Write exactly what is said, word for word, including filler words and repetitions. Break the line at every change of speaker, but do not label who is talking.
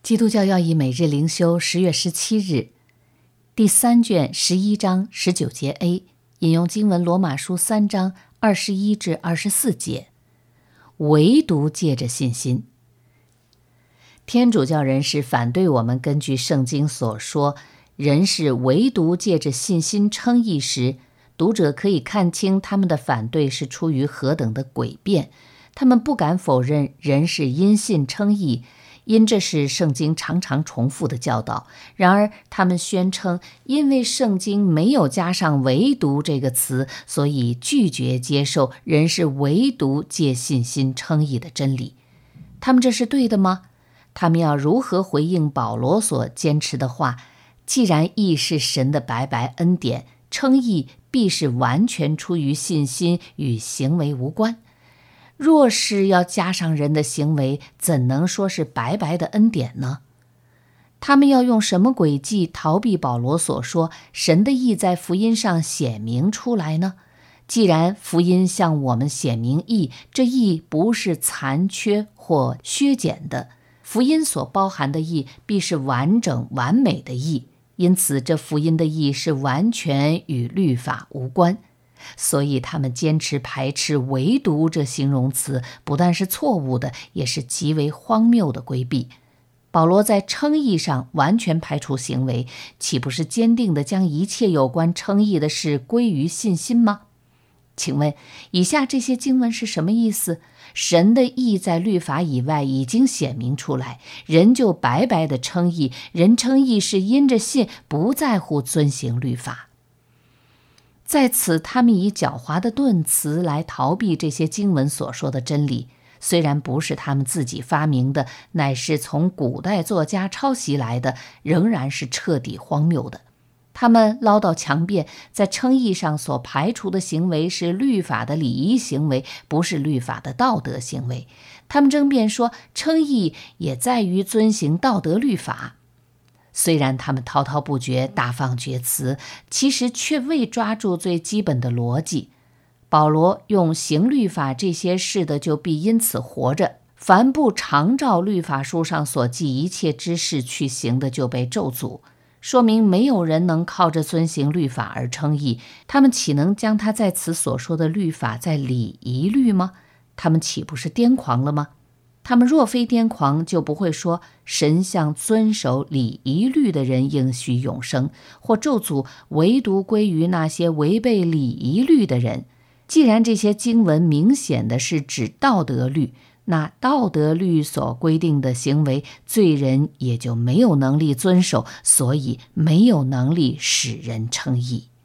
基督教要义每日灵修十月十七日，第三卷十一章十九节 A， 引用经文罗马书三章二十一至二十四节。唯独借着信心。天主教人士反对我们根据圣经所说，人是唯独借着信心称义时，读者可以看清他们的反对是出于何等的诡辩。他们不敢否认人是因信称义，因这是圣经常常重复的教导。然而他们宣称，因为圣经没有加上唯独这个词，所以拒绝接受人是唯独借信心称义的真理。他们这是对的吗？他们要如何回应保罗所坚持的话，既然义是神的白白恩典，称义必是完全出于信心，与行为无关。若是要加上人的行为，怎能说是白白的恩典呢？他们要用什么诡计逃避保罗所说神的义在福音上显明出来呢？既然福音向我们显明义，这义不是残缺或削减的，福音所包含的义必是完整完美的义，因此这福音的义是完全与律法无关。所以他们坚持排斥唯独这形容词，不但是错误的，也是极为荒谬的规避。保罗在称义上完全排除行为，岂不是坚定地将一切有关称义的事归于信心吗？请问以下这些经文是什么意思？神的义在律法以外已经显明出来，人就白白的称义，人称义是因着信，不在乎遵行律法。在此，他们以狡猾的顿词来逃避这些经文所说的真理，虽然不是他们自己发明的，乃是从古代作家抄袭来的，仍然是彻底荒谬的。他们唠叨强辩，在称义上所排除的行为是律法的礼仪行为，不是律法的道德行为。他们争辩说，称义也在于遵行道德律法。虽然他们滔滔不绝，大放厥词，其实却未抓住最基本的逻辑。保罗用行律法这些事的，就必因此活着；凡不常照律法书上所记一切之事去行的，就被咒诅。说明没有人能靠着遵行律法而称义。他们岂能将他在此所说的律法在礼仪律吗？他们岂不是癫狂了吗？他们若非癫狂，就不会说神向遵守礼仪律的人应许永生，或咒诅唯独归于那些违背礼仪律的人。既然这些经文明显的是指道德律，那道德律所规定的行为，罪人也就没有能力遵守，所以没有能力使人称义。